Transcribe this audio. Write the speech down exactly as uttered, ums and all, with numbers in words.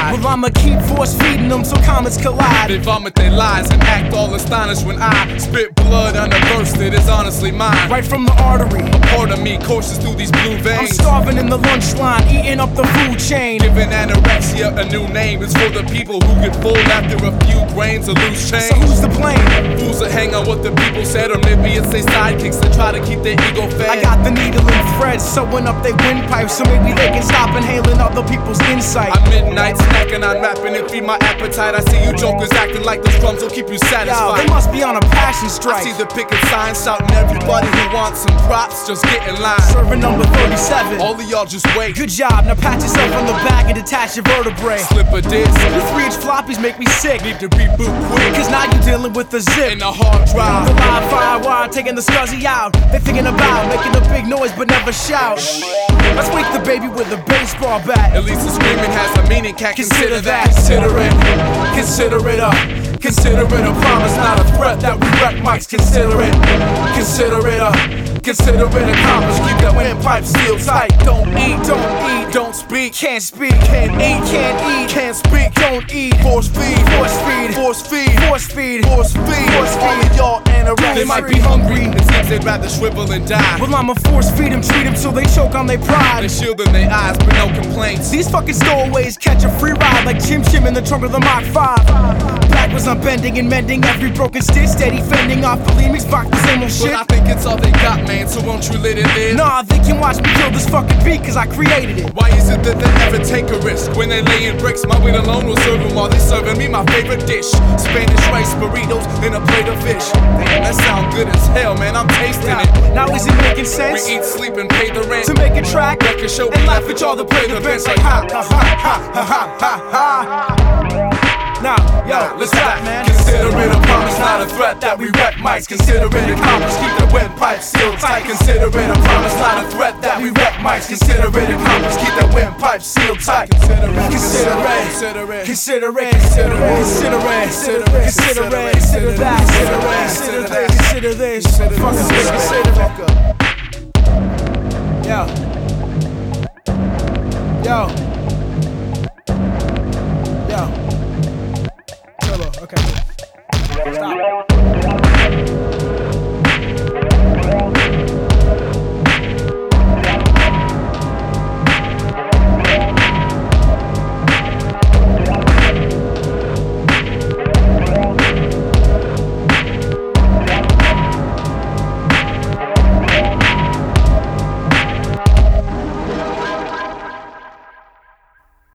die. Well, I'ma keep force feeding them so comets collide. They vomit their lies and act all astonished when I spit blood on a verse that is honestly mine. Right from the artery, A part of me courses through these blue veins. I'm starving in the lunch line, eating up the food chain. Giving anorexia a new name. It's for the people who get full after a few grains of loose change. So who's to blame? Fools that hang on what the people said, or maybe it's they sidekicks that try to keep their ego fed. I got the needle and thread sewing up their windpipes, so maybe they can stop inhaling other people's insight. I'm midnight snacking on rapping and feed my appetite. I see you jokers acting like those drums will keep you Yo, satisfied. they must be on a passion I strike. see the picket sign shouting everybody who wants some props, just get in line. Serving number thirty-seven. All of y'all just wait. Good job, now pat yourself on the back and detach your vertebrae. Slip a disc. Your three inch floppies make me sick, Need to reboot quick. cause now you're dealing with the zip. In a hard The drive. live firewire taking the scuzzy out. They thinking about making a big noise but never shout. Let's wake the baby with a baseball bat. At least the screaming has a meaning, can't Consider consider that, that. consider it, consider it a, consider it a promise, not a threat that we wreck mics. Consider it, consider it a, consider it accomplished. Keep that windpipe sealed tight. Don't eat, don't eat, Don't speak, can't speak, can't eat, can't eat, can't speak. don't eat. Force feed, Force feed, force feed, force feed, force feed. Force All feed. of y'all anorexic. They might be hungry. It seems they'd rather shrivel and die. Well, I'ma force feed them, treat them till they choke on their They pride. shield in their eyes, but no complaints. These fucking stowaways catch a free ride like Chim Chim in the trunk of the Mach five. Backwards I'm bending and mending every broken stitch, steady fending off bulimics, rock the same old shit. But I think it's all they got, man, so won't you let it live? Nah, they can watch me kill this fucking beat cause I created it. Why is it that they never take a risk? When they lay in bricks, my weight alone will serve them while they serving me my favorite dish. Spanish rice burritos and a plate of fish. Damn, that sound good as hell, man, I'm tasting Now, it. now is it making sense? We eat, sleep, and pay the rent. To make a track Record show, and we laugh at y'all to play the bench like ha ha ha ha ha ha ha. Now, yo, let's rap, man. Consider it a promise, not a threat that we wreck mics. Consider it accomplished, keep the windpipe sealed tight. Consider it a promise, not a threat that we wreck mics. Consider it accomplished, keep the windpipe sealed tight. Consider it, Consider it, consider it, consider it, consider it, consider it, consider it, consider it, consider that, consider it, consider this, consider this, fuck this, consider it. Yo, yo.